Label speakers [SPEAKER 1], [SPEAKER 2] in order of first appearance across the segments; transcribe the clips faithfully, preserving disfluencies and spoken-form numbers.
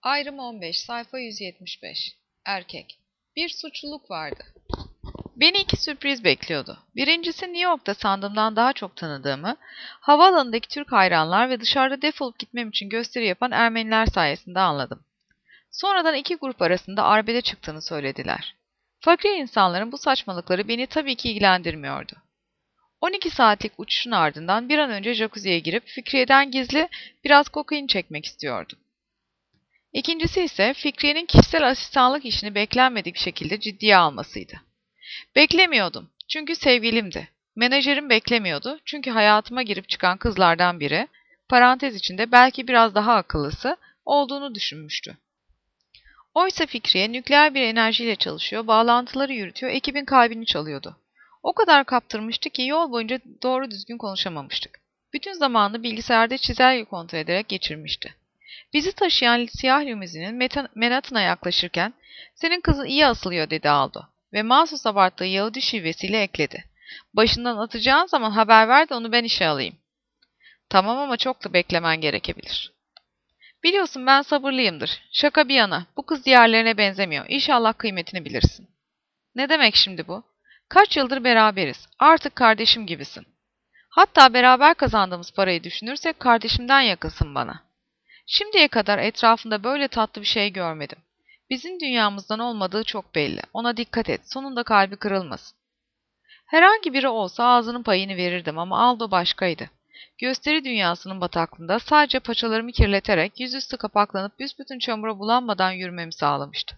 [SPEAKER 1] Ayrım on beş, sayfa yüz yetmiş beş. Erkek. Bir suçluluk vardı. Beni iki sürpriz bekliyordu. Birincisi New York'ta sandığımdan daha çok tanıdığımı, havaalanındaki Türk hayranlar ve dışarıda defolup gitmem için gösteri yapan Ermeniler sayesinde anladım. Sonradan iki grup arasında arbede çıktığını söylediler. Fakir insanların bu saçmalıkları beni tabii ki ilgilendirmiyordu. on iki saatlik uçuşun ardından bir an önce jacuzziye girip Fikriye'den gizli biraz kokain çekmek istiyordum. İkincisi ise Fikriye'nin kişisel asistanlık işini beklenmedik şekilde ciddiye almasıydı. Beklemiyordum çünkü sevgilimdi. Menajerim beklemiyordu çünkü hayatıma girip çıkan kızlardan biri, parantez içinde belki biraz daha akıllısı, olduğunu düşünmüştü. Oysa Fikriye nükleer bir enerjiyle çalışıyor, bağlantıları yürütüyor, ekibin kalbini çalıyordu. O kadar kaptırmıştı ki yol boyunca doğru düzgün konuşamamıştık. Bütün zamanını bilgisayarda çizelge kontrol ederek geçirmişti. Bizi taşıyan siyah limuzinin Manhattan'a yaklaşırken "Senin kızın iyi asılıyor," dedi Aldo ve mahsus abarttığı Yahudi şivesiyle ekledi. "Başından atacağın zaman haber ver de onu ben işe alayım." "Tamam ama çok da beklemen gerekebilir." "Biliyorsun ben sabırlıyımdır. Şaka bir yana, bu kız diğerlerine benzemiyor. İnşallah kıymetini bilirsin." "Ne demek şimdi bu?" "Kaç yıldır beraberiz. Artık kardeşim gibisin. Hatta beraber kazandığımız parayı düşünürsek kardeşimden yakınsın bana. Şimdiye kadar etrafında böyle tatlı bir şey görmedim. Bizim dünyamızdan olmadığı çok belli. Ona dikkat et, sonunda kalbi kırılmasın." Herhangi biri olsa ağzının payını verirdim ama Aldo başkaydı. Gösteri dünyasının bataklığında sadece paçalarımı kirleterek yüzüstü kapaklanıp büsbütün çamura bulanmadan yürümemi sağlamıştı.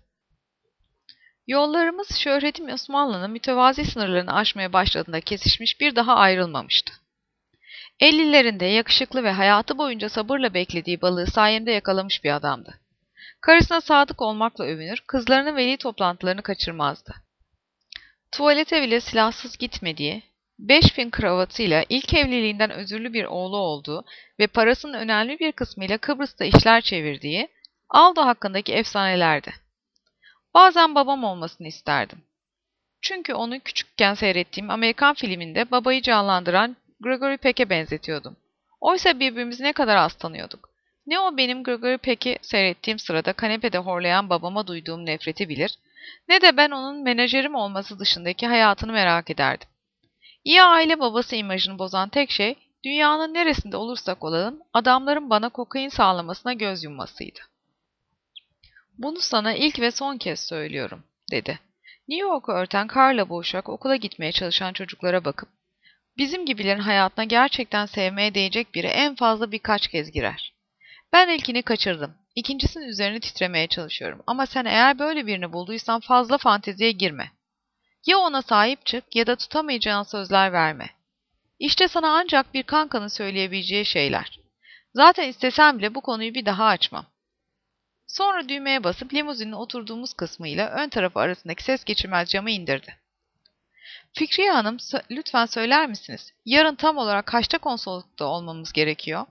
[SPEAKER 1] Yollarımız şöhretim Osmanlı'nın mütevazi sınırlarını aşmaya başladığında kesişmiş, bir daha ayrılmamıştı. ellilerinde yakışıklı ve hayatı boyunca sabırla beklediği balığı sayemde yakalamış bir adamdı. Karısına sadık olmakla övünür, kızlarının veli toplantılarını kaçırmazdı. Tuvalete bile silahsız gitmediği, beş fin kravatıyla ilk evliliğinden özürlü bir oğlu olduğu ve parasının önemli bir kısmıyla Kıbrıs'ta işler çevirdiği Aldo hakkındaki efsanelerdi. Bazen babam olmasını isterdim. Çünkü onu küçükken seyrettiğim Amerikan filminde babayı canlandıran Gregory Peck'e benzetiyordum. Oysa birbirimizi ne kadar az tanıyorduk. Ne o benim Gregory Peck'i seyrettiğim sırada kanepede horlayan babama duyduğum nefreti bilir, ne de ben onun menajerim olması dışındaki hayatını merak ederdim. İyi aile babası imajını bozan tek şey, dünyanın neresinde olursak olalım, adamların bana kokain sağlamasına göz yummasıydı. "Bunu sana ilk ve son kez söylüyorum," dedi. New York'u örten karla boğuşarak okula gitmeye çalışan çocuklara bakıp, "Bizim gibilerin hayatına gerçekten sevmeye değecek biri en fazla birkaç kez girer. Ben ilkini kaçırdım. İkincisinin üzerine titremeye çalışıyorum. Ama sen eğer böyle birini bulduysan fazla fanteziye girme. Ya ona sahip çık ya da tutamayacağın sözler verme. İşte sana ancak bir kankanın söyleyebileceği şeyler. Zaten istesem bile bu konuyu bir daha açmam." Sonra düğmeye basıp limuzinin oturduğumuz kısmıyla ön tarafı arasındaki ses geçirmez camı indirdi. "Fikriye Hanım, lütfen söyler misiniz? Yarın tam olarak kaçta konsoloslukta olmamız gerekiyor?"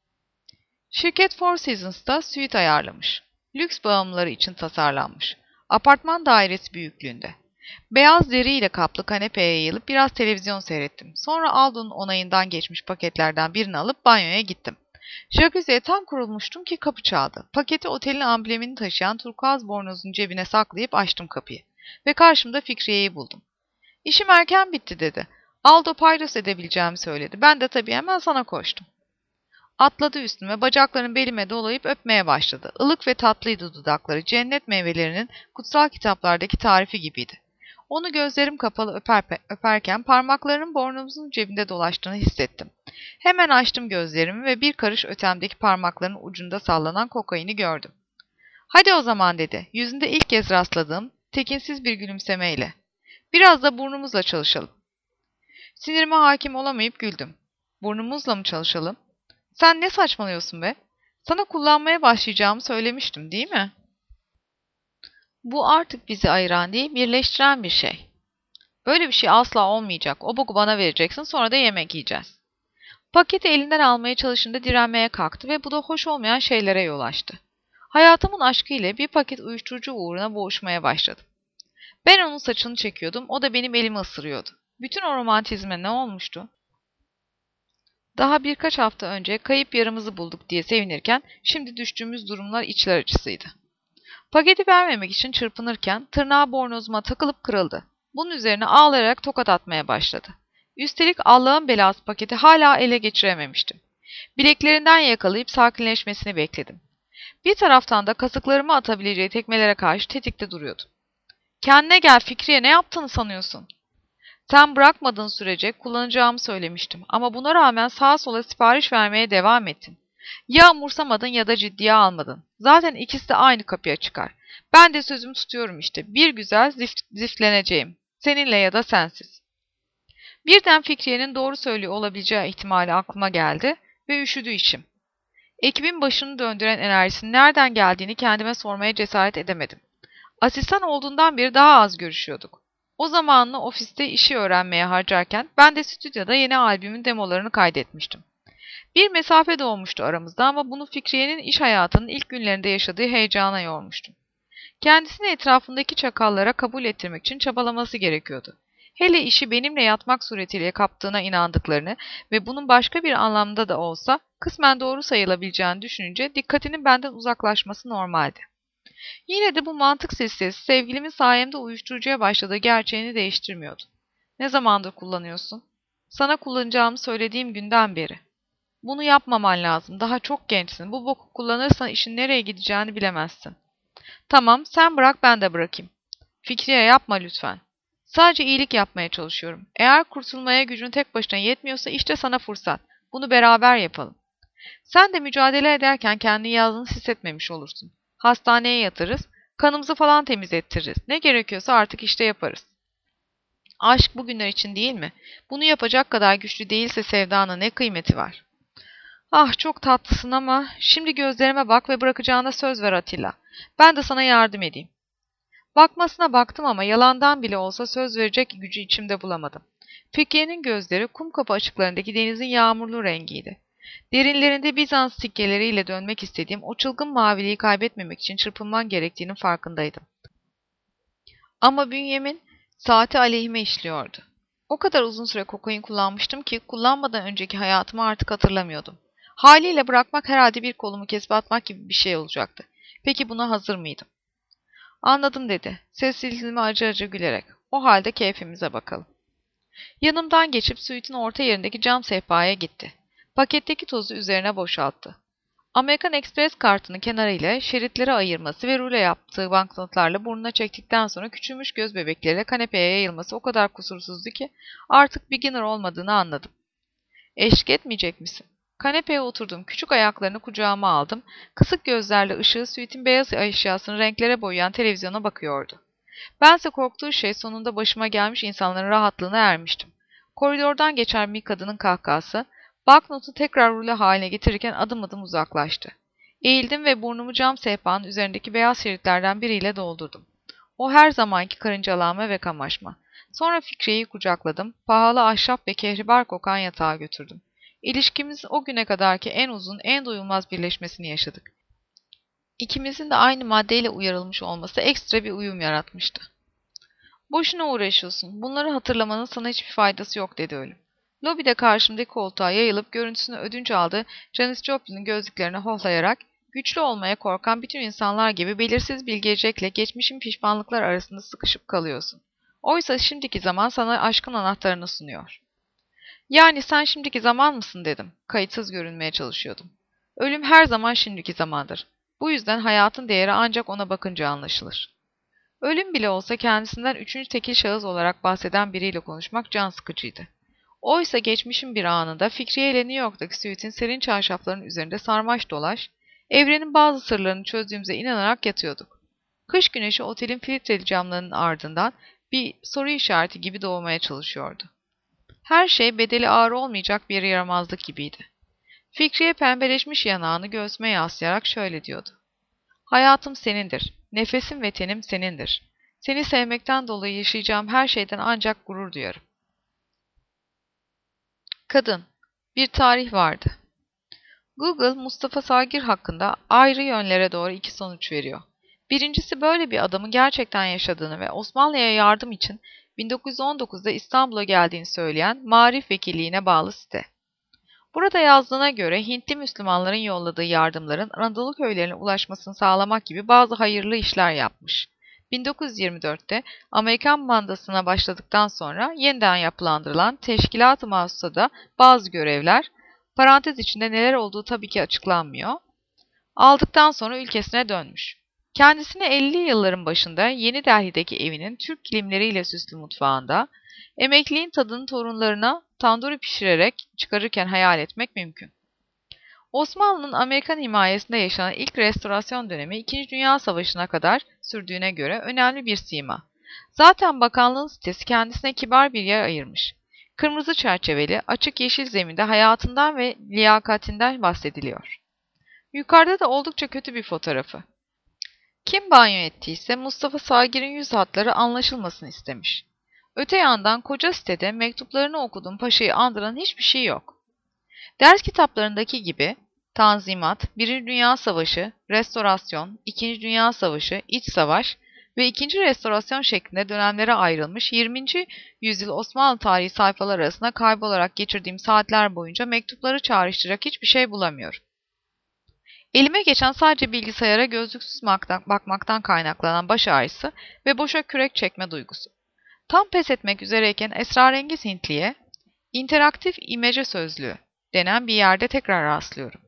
[SPEAKER 1] Şirket Four Seasons'ta suite ayarlamış. Lüks bağımlıları için tasarlanmış. Apartman dairesi büyüklüğünde. Beyaz deriyle kaplı kanepeye yayılıp biraz televizyon seyrettim. Sonra Aldo'nun onayından geçmiş paketlerden birini alıp banyoya gittim. Jacuzziye tam kurulmuştum ki kapı çaldı. Paketi otelin amblemini taşıyan turkuaz bornozun cebine saklayıp açtım kapıyı. Ve karşımda Fikriye'yi buldum. "İşim erken bitti," dedi. "Aldo paydos edebileceğimi söyledi. Ben de tabii hemen sana koştum." Atladı üstüme, bacaklarını belime dolayıp öpmeye başladı. Ilık ve tatlıydı dudakları, cennet meyvelerinin kutsal kitaplardaki tarifi gibiydi. Onu gözlerim kapalı öper, öperken parmaklarının bornozumuzun cebinde dolaştığını hissettim. Hemen açtım gözlerimi ve bir karış ötemdeki parmaklarının ucunda sallanan kokaini gördüm. "Hadi o zaman," dedi, yüzünde ilk kez rastladığım tekinsiz bir gülümsemeyle. "Biraz da burnumuzla çalışalım." Sinirime hakim olamayıp güldüm. "Burnumuzla mı çalışalım? Sen ne saçmalıyorsun be? Sana kullanmaya başlayacağımı söylemiştim, değil mi? Bu artık bizi ayıran değil, birleştiren bir şey. Böyle bir şey asla olmayacak. O boku bana vereceksin, sonra da yemek yiyeceğiz." Paketi elinden almaya çalışınca direnmeye kalktı ve bu da hoş olmayan şeylere yol açtı. Hayatımın aşkı ile bir paket uyuşturucu uğruna boğuşmaya başladım. Ben onun saçını çekiyordum, o da benim elimi ısırıyordu. Bütün o romantizme ne olmuştu? Daha birkaç hafta önce kayıp yarımızı bulduk diye sevinirken şimdi düştüğümüz durumlar içler acısıydı. Paketi vermemek için çırpınırken tırnağı bornozuma takılıp kırıldı. Bunun üzerine ağlayarak tokat atmaya başladı. Üstelik Allah'ın belası paketi hala ele geçirememiştim. Bileklerinden yakalayıp sakinleşmesini bekledim. Bir taraftan da kasıklarımı atabileceği tekmelere karşı tetikte duruyordu. "Kendine gel Fikriye, ne yaptığını sanıyorsun?" "Sen bırakmadığın sürece kullanacağımı söylemiştim ama buna rağmen sağa sola sipariş vermeye devam ettin. Ya umursamadın ya da ciddiye almadın. Zaten ikisi de aynı kapıya çıkar. Ben de sözümü tutuyorum işte. Bir güzel zift, ziftleneceğim. Seninle ya da sensiz." Birden Fikriye'nin doğru söylüyor olabileceği ihtimali aklıma geldi ve üşüdü içim. Ekibin başını döndüren enerjisinin nereden geldiğini kendime sormaya cesaret edemedim. Asistan olduğundan beri daha az görüşüyorduk. O zamanını ofiste işi öğrenmeye harcarken ben de stüdyoda yeni albümün demolarını kaydetmiştim. Bir mesafe doğmuştu aramızda ama bunu Fikriye'nin iş hayatının ilk günlerinde yaşadığı heyecana yormuştum. Kendisini etrafındaki çakallara kabul ettirmek için çabalaması gerekiyordu. Hele işi benimle yatmak suretiyle kaptığına inandıklarını ve bunun başka bir anlamda da olsa kısmen doğru sayılabileceğini düşününce dikkatinin benden uzaklaşması normaldi. Yine de bu mantık silsilesi sevgilimin sayemde uyuşturucuya başladığı gerçeğini değiştirmiyordu. "Ne zamandır kullanıyorsun?" "Sana kullanacağımı söylediğim günden beri." "Bunu yapmaman lazım. Daha çok gençsin. Bu boku kullanırsan işin nereye gideceğini bilemezsin." "Tamam, sen bırak ben de bırakayım." "Fikriye, yapma lütfen." "Sadece iyilik yapmaya çalışıyorum. Eğer kurtulmaya gücün tek başına yetmiyorsa işte sana fırsat. Bunu beraber yapalım. Sen de mücadele ederken kendini yalnız hissetmemiş olursun. Hastaneye yatırız, kanımızı falan temizlettiririz. Ne gerekiyorsa artık işte yaparız." Aşk bugünler için değil mi? Bunu yapacak kadar güçlü değilse sevdanın ne kıymeti var? "Ah, çok tatlısın ama şimdi gözlerime bak ve bırakacağına söz ver Atilla. Ben de sana yardım edeyim." Bakmasına baktım ama yalandan bile olsa söz verecek gücü içimde bulamadım. Fikriye'nin gözleri Kumkapı açıklarındaki denizin yağmurlu rengiydi. Derinlerinde Bizans sikkeleriyle dönmek istediğim o çılgın maviliği kaybetmemek için çırpınman gerektiğinin farkındaydım. Ama bünyemin saati aleyhime işliyordu. O kadar uzun süre kokain kullanmıştım ki kullanmadan önceki hayatımı artık hatırlamıyordum. Haliyle bırakmak herhalde bir kolumu kesip atmak gibi bir şey olacaktı. Peki buna hazır mıydım? "Anladım," dedi. Sessizliğime acı acı gülerek. "O halde keyfimize bakalım." Yanımdan geçip suite'in orta yerindeki cam sehpaya gitti. Paketteki tozu üzerine boşalttı. Amerikan Express kartını kenarıyla şeritlere ayırması ve rulo yaptığı banknotlarla burnuna çektikten sonra küçülmüş göz bebekleriyle kanepeye yayılması o kadar kusursuzdu ki artık beginner olmadığını anladım. "Eşlik etmeyecek misin?" Kanepeye oturdum. Küçük ayaklarını kucağıma aldım. Kısık gözlerle ışığı suite'in beyaz eşyasını renklere boyayan televizyona bakıyordu. Bense korktuğu şey sonunda başıma gelmiş insanların rahatlığına ermiştim. Koridordan geçen bir kadının kahkahası, banknotu tekrar rulo haline getirirken adım adım uzaklaştı. Eğildim ve burnumu cam sehpanın üzerindeki beyaz şeritlerden biriyle doldurdum. O her zamanki karıncalanma ve kamaşma. Sonra Fikriye'yi kucakladım, pahalı ahşap ve kehribar kokan yatağa götürdüm. İlişkimizin o güne kadarki en uzun, en doyulmaz birleşmesini yaşadık. İkimizin de aynı maddeyle uyarılmış olması ekstra bir uyum yaratmıştı. "Boşuna uğraşıyorsun. Bunları hatırlamanın sana hiçbir faydası yok," dedi ölüm. Lobide karşımdaki koltuğa yayılıp görüntüsünü ödünç aldığı Janis Joplin'in gözlüklerini hohlayarak, güçlü olmaya korkan bütün insanlar gibi belirsiz bir gelecekle geçmişin pişmanlıklar arasında sıkışıp kalıyorsun. Oysa şimdiki zaman sana aşkın anahtarını sunuyor. "Yani sen şimdiki zaman mısın?" dedim. Kayıtsız görünmeye çalışıyordum. Ölüm her zaman şimdiki zamandır. Bu yüzden hayatın değeri ancak ona bakınca anlaşılır. Ölüm bile olsa kendisinden üçüncü tekil şahıs olarak bahseden biriyle konuşmak can sıkıcıydı. Oysa geçmişin bir anında Fikriye ile New York'taki suite'in serin çarşaflarının üzerinde sarmaş dolaş, evrenin bazı sırlarını çözdüğümüze inanarak yatıyorduk. Kış güneşi otelin filtreli camlarının ardından bir soru işareti gibi doğmaya çalışıyordu. Her şey bedeli ağır olmayacak bir yaramazlık gibiydi. Fikriye pembeleşmiş yanağını göğsüme yaslayarak şöyle diyordu. "Hayatım senindir, nefesim ve tenim senindir. Seni sevmekten dolayı yaşayacağım her şeyden ancak gurur duyarım." Kadın. Bir tarih vardı. Google, Mustafa Sagir hakkında ayrı yönlere doğru iki sonuç veriyor. Birincisi böyle bir adamın gerçekten yaşadığını ve Osmanlı'ya yardım için bin dokuz yüz on dokuzda İstanbul'a geldiğini söyleyen Maarif Vekilliğine bağlı site. Burada yazdığına göre Hintli Müslümanların yolladığı yardımların Anadolu köylerine ulaşmasını sağlamak gibi bazı hayırlı işler yapmış. bin dokuz yüz yirmi dörtte Amerikan mandasına başladıktan sonra yeniden yapılandırılan Teşkilat-ı Mahsusa'da bazı görevler, parantez içinde neler olduğu tabii ki açıklanmıyor, aldıktan sonra ülkesine dönmüş. Kendisini ellili yılların başında Yeni Delhi'deki evinin Türk kilimleriyle süslü mutfağında, emekliliğin tadını torunlarına tanduri pişirerek çıkarırken hayal etmek mümkün. Osmanlı'nın Amerikan himayesinde yaşanan ilk restorasyon dönemi İkinci Dünya Savaşı'na kadar sürdüğüne göre önemli bir sima. Zaten bakanlığın sitesi kendisine kibar bir yer ayırmış. Kırmızı çerçeveli, açık yeşil zeminde hayatından ve liyakatinden bahsediliyor. Yukarıda da oldukça kötü bir fotoğrafı. Kim banyo ettiyse Mustafa Sagir'in yüz hatları anlaşılmasını istemiş. Öte yandan koca sitede mektuplarını okuduğum paşayı andıran hiçbir şey yok. Ders kitaplarındaki gibi Tanzimat, Birinci Dünya Savaşı, Restorasyon, İkinci Dünya Savaşı, İç Savaş ve İkinci Restorasyon şeklinde dönemlere ayrılmış yirminci yüzyıl Osmanlı tarihi sayfalar arasında kaybolarak geçirdiğim saatler boyunca mektupları çağrıştıracak hiçbir şey bulamıyorum. Elime geçen sadece bilgisayara gözlüksüz bakmaktan kaynaklanan baş ağrısı ve boşa kürek çekme duygusu. Tam pes etmek üzereyken esrarengiz Hintliye, interaktif imece sözlüğü denen bir yerde tekrar rastlıyorum.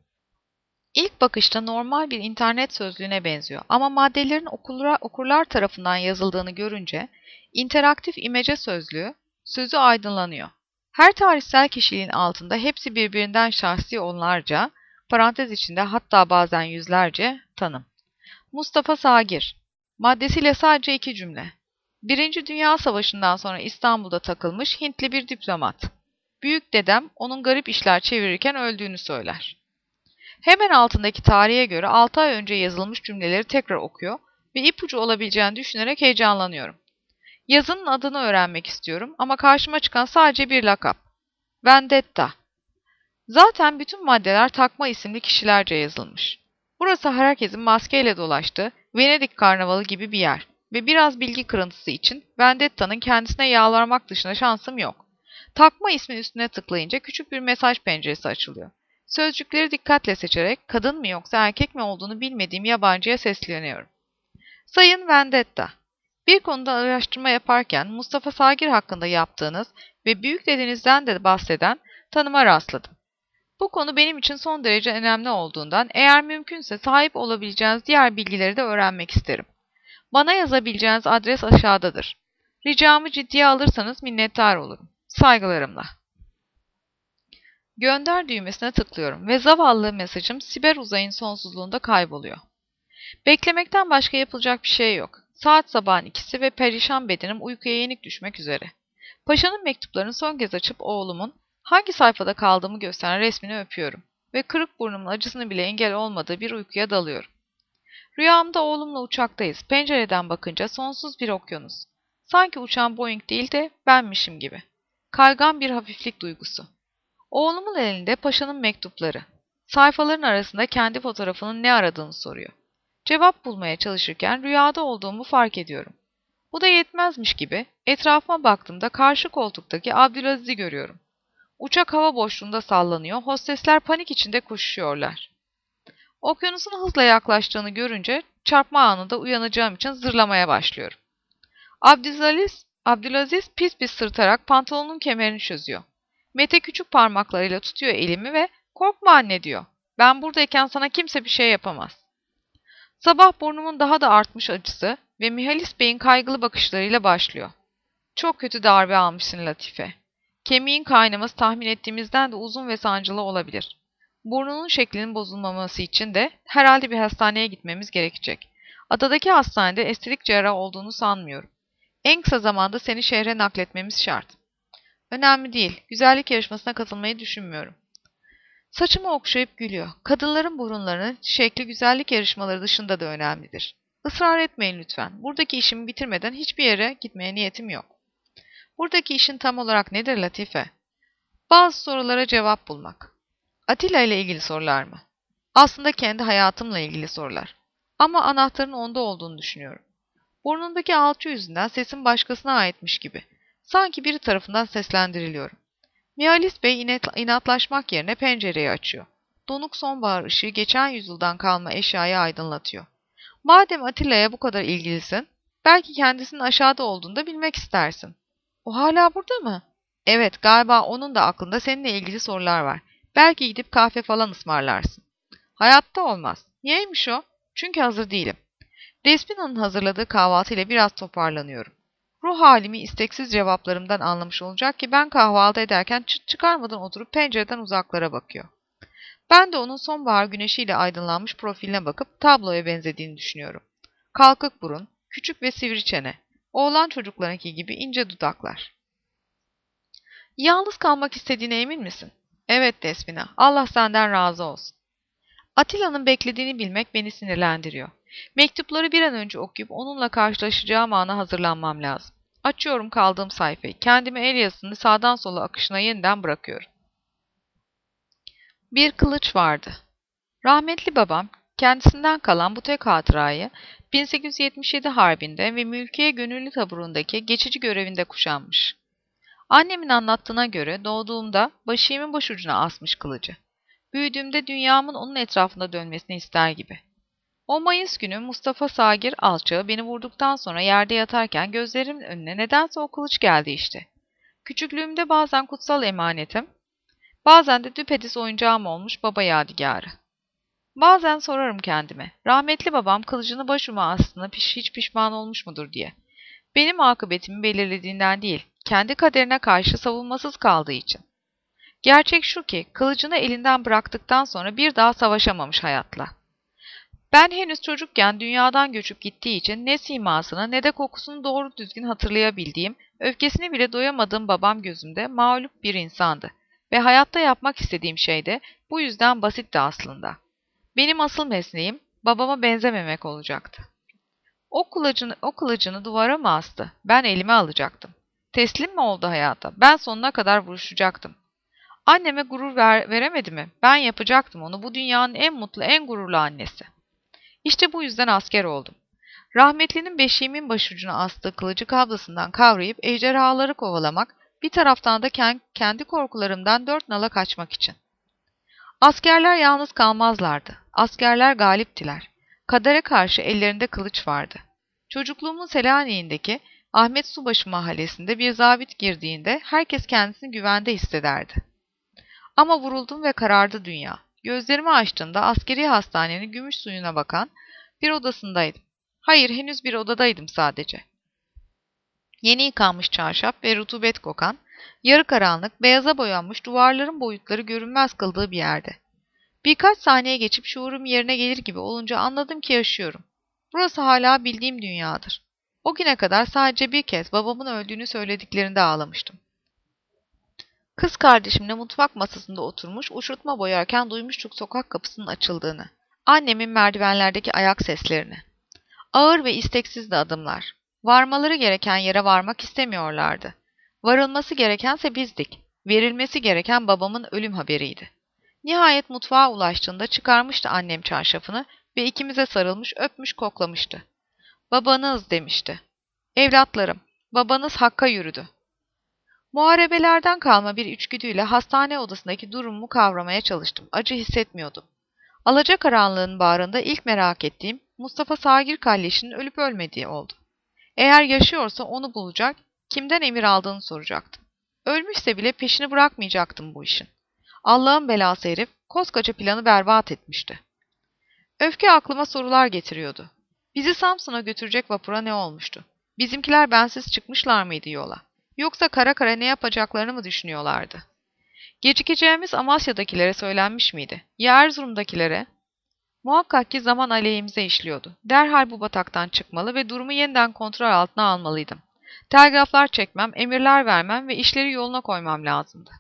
[SPEAKER 1] İlk bakışta normal bir internet sözlüğüne benziyor ama maddelerin okurlar, okurlar tarafından yazıldığını görünce interaktif imece sözlüğü sözü aydınlanıyor. Her tarihsel kişiliğin altında hepsi birbirinden şahsi onlarca, parantez içinde hatta bazen yüzlerce tanım. Mustafa Sagir, maddesiyle sadece iki cümle. Birinci Dünya Savaşı'ndan sonra İstanbul'da takılmış Hintli bir diplomat. Büyük dedem onun garip işler çevirirken öldüğünü söyler. Hemen altındaki tarihe göre altı ay önce yazılmış cümleleri tekrar okuyor ve ipucu olabileceğini düşünerek heyecanlanıyorum. Yazının adını öğrenmek istiyorum ama karşıma çıkan sadece bir lakap. Vendetta. Zaten bütün maddeler takma isimli kişilerce yazılmış. Burası herkesin maskeyle dolaştığı Venedik karnavalı gibi bir yer ve biraz bilgi kırıntısı için Vendetta'nın kendisine yalvarmak dışında şansım yok. Takma ismin üstüne tıklayınca küçük bir mesaj penceresi açılıyor. Sözcükleri dikkatle seçerek kadın mı yoksa erkek mi olduğunu bilmediğim yabancıya sesleniyorum. Sayın Vendetta, bir konuda araştırma yaparken Mustafa Sagir hakkında yaptığınız ve büyük dedenizden de bahseden tanıma rastladım. Bu konu benim için son derece önemli olduğundan eğer mümkünse sahip olabileceğiniz diğer bilgileri de öğrenmek isterim. Bana yazabileceğiniz adres aşağıdadır. Ricamı ciddiye alırsanız minnettar olurum. Saygılarımla. Gönder düğmesine tıklıyorum ve zavallı mesajım siber uzayın sonsuzluğunda kayboluyor. Beklemekten başka yapılacak bir şey yok. Saat sabahın ikisi ve perişan bedenim uykuya yenik düşmek üzere. Paşanın mektuplarını son kez açıp oğlumun hangi sayfada kaldığımı gösteren resmini öpüyorum ve kırık burnumun acısını bile engel olmadığı bir uykuya dalıyorum. Rüyamda oğlumla uçaktayız. Pencereden bakınca sonsuz bir okyanus. Sanki uçan Boeing değil de benmişim gibi. Kaygan bir hafiflik duygusu. Oğlumun elinde paşanın mektupları. Sayfaların arasında kendi fotoğrafının ne aradığını soruyor. Cevap bulmaya çalışırken rüyada olduğumu fark ediyorum. Bu da yetmezmiş gibi etrafıma baktığımda karşı koltuktaki Abdülaziz'i görüyorum. Uçak hava boşluğunda sallanıyor, hostesler panik içinde koşuyorlar. Okyanusun hızla yaklaştığını görünce çarpma anında uyanacağım için zırlamaya başlıyorum. Abdülaziz, Abdülaziz pis pis sırtarak pantolonun kemerini çözüyor. Mete küçük parmaklarıyla tutuyor elimi ve "Korkma anne" diyor. "Ben buradayken sana kimse bir şey yapamaz." Sabah burnumun daha da artmış acısı ve Mihalis Bey'in kaygılı bakışlarıyla başlıyor. "Çok kötü darbe almışsın Latife. Kemiğin kaynaması tahmin ettiğimizden de uzun ve sancılı olabilir. Burnunun şeklinin bozulmaması için de herhalde bir hastaneye gitmemiz gerekecek. Adadaki hastanede estetik cerrah olduğunu sanmıyorum. En kısa zamanda seni şehre nakletmemiz şart." "Önemli değil. Güzellik yarışmasına katılmayı düşünmüyorum." Saçımı okşayıp gülüyor. Kadınların burunlarının şekli güzellik yarışmaları dışında da önemlidir. Israr etmeyin lütfen. Buradaki işimi bitirmeden hiçbir yere gitmeye niyetim yok. Buradaki işin tam olarak nedir Latife? Bazı sorulara cevap bulmak. Atilla ile ilgili sorular mı? Aslında kendi hayatımla ilgili sorular. Ama anahtarın onda olduğunu düşünüyorum. Burnundaki alçı yüzünden sesim başkasına aitmiş gibi. Sanki biri tarafından seslendiriliyorum. Mihalis Bey inat- inatlaşmak yerine pencereyi açıyor. Donuk sonbahar ışığı geçen yüzyıldan kalma eşyayı aydınlatıyor. Madem Atilla'ya bu kadar ilgilisin, belki kendisinin aşağıda olduğunu da bilmek istersin. O hala burada mı? Evet, galiba onun da aklında seninle ilgili sorular var. Belki gidip kahve falan ısmarlarsın. Hayatta olmaz. Niyeymiş o? Çünkü hazır değilim. Despina'nın hazırladığı kahvaltıyla biraz toparlanıyorum. Ruh halimi isteksiz cevaplarımdan anlamış olacak ki ben kahvaltı ederken çıt çıkarmadan oturup pencereden uzaklara bakıyor. Ben de onun sonbahar güneşiyle aydınlanmış profiline bakıp tabloya benzediğini düşünüyorum. Kalkık burun, küçük ve sivri çene, oğlan çocuklarınki gibi ince dudaklar. Yalnız kalmak istediğine emin misin? Evet Despina, Allah senden razı olsun. Atilla'nın beklediğini bilmek beni sinirlendiriyor. Mektupları bir an önce okuyup onunla karşılaşacağım ana hazırlanmam lazım. Açıyorum kaldığım sayfayı. Kendimi el yazısını sağdan sola akışına yeniden bırakıyorum. Bir kılıç vardı. Rahmetli babam kendisinden kalan bu tek hatırayı bin sekiz yüz yetmiş yedi Harbi'nde ve Mülkiye Gönüllü Taburu'ndaki geçici görevinde kuşanmış. Annemin anlattığına göre doğduğumda başımın başucuna asmış kılıcı. Büyüdüğümde dünyamın onun etrafında dönmesini ister gibi. O Mayıs günü Mustafa Sagir alçağı beni vurduktan sonra yerde yatarken gözlerimin önüne nedense o kılıç geldi işte. Küçüklüğümde bazen kutsal emanetim, bazen de düpedüz oyuncağım olmuş baba yadigarı. Bazen sorarım kendime, rahmetli babam kılıcını başıma astığına piş, hiç pişman olmuş mudur diye. Benim akıbetimi belirlediğinden değil, kendi kaderine karşı savunmasız kaldığı için. Gerçek şu ki, kılıcını elinden bıraktıktan sonra bir daha savaşamamış hayatla. Ben henüz çocukken dünyadan göçüp gittiği için ne simasını ne de kokusunu doğru düzgün hatırlayabildiğim, öfkesini bile doyamadığım babam gözümde mağlup bir insandı. Ve hayatta yapmak istediğim şey de bu yüzden basitti aslında. Benim asıl mesleğim babama benzememek olacaktı. O kılıcını, o kılıcını duvara mı astı? Ben elime alacaktım. Teslim mi oldu hayata? Ben sonuna kadar vuruşacaktım. Anneme gurur ver, veremedi mi? Ben yapacaktım onu bu dünyanın en mutlu, en gururlu annesi. İşte bu yüzden asker oldum. Rahmetlinin beşiğimin başucuna astığı kılıcı kablasından kavrayıp ejderhaları kovalamak, bir taraftan da kendi korkularımdan dört nala kaçmak için. Askerler yalnız kalmazlardı. Askerler galiptiler. Kadere karşı ellerinde kılıç vardı. Çocukluğumun Selanik'indeki Ahmet Subaşı mahallesinde bir zabit girdiğinde herkes kendisini güvende hissederdi. Ama vuruldum ve karardı dünya. Gözlerimi açtığımda askeri hastanenin gümüş suyuna bakan bir odasındaydım. Hayır, henüz bir odadaydım sadece. Yeni yıkanmış çarşaf ve rutubet kokan, yarı karanlık, beyaza boyanmış duvarların boyutları görünmez kıldığı bir yerde. Birkaç saniye geçip şuurum yerine gelir gibi olunca anladım ki yaşıyorum. Burası hala bildiğim dünyadır. O güne kadar sadece bir kez babamın öldüğünü söylediklerinde ağlamıştım. Kız kardeşimle mutfak masasında oturmuş uçurtma boyarken duymuştuk sokak kapısının açıldığını. Annemin merdivenlerdeki ayak seslerini. Ağır ve isteksizdi adımlar. Varmaları gereken yere varmak istemiyorlardı. Varılması gerekense bizdik. Verilmesi gereken babamın ölüm haberiydi. Nihayet mutfağa ulaştığında çıkarmıştı annem çarşafını ve ikimize sarılmış öpmüş koklamıştı. Babanız demişti. Evlatlarım, babanız Hakk'a yürüdü. Muharebelerden kalma bir içgüdüyle hastane odasındaki durumumu kavramaya çalıştım. Acı hissetmiyordum. Alacakaranlığın bağrında ilk merak ettiğim Mustafa Sagir kalleşinin ölüp ölmediği oldu. Eğer yaşıyorsa onu bulacak, kimden emir aldığını soracaktım. Ölmüşse bile peşini bırakmayacaktım bu işin. Allah'ın belası herif koskoca planı berbat etmişti. Öfke aklıma sorular getiriyordu. Bizi Samsun'a götürecek vapura ne olmuştu? Bizimkiler bensiz çıkmışlar mıydı yola? Yoksa kara kara ne yapacaklarını mı düşünüyorlardı? Gecikeceğimiz Amasya'dakilere söylenmiş miydi? Ya Erzurum'dakilere? Muhakkak ki zaman aleyhimize işliyordu. Derhal bu bataktan çıkmalı ve durumu yeniden kontrol altına almalıydım. Telgraflar çekmem, emirler vermem ve işleri yoluna koymam lazımdı.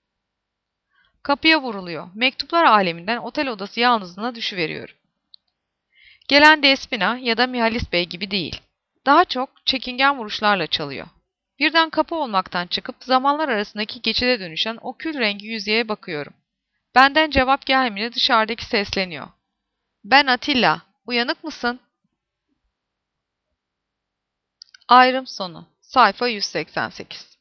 [SPEAKER 1] Kapıya vuruluyor. Mektuplar aleminden otel odası yalnızlığına düşüveriyorum. Gelen Despina ya da Mihalis Bey gibi değil. Daha çok çekingen vuruşlarla çalıyor. Birden kapı olmaktan çıkıp zamanlar arasındaki geçide dönüşen o kül rengi yüzeye bakıyorum. Benden cevap gelmeyince dışarıdaki sesleniyor. Ben Atilla, uyanık mısın? Ayrım sonu. Sayfa yüz seksen sekiz.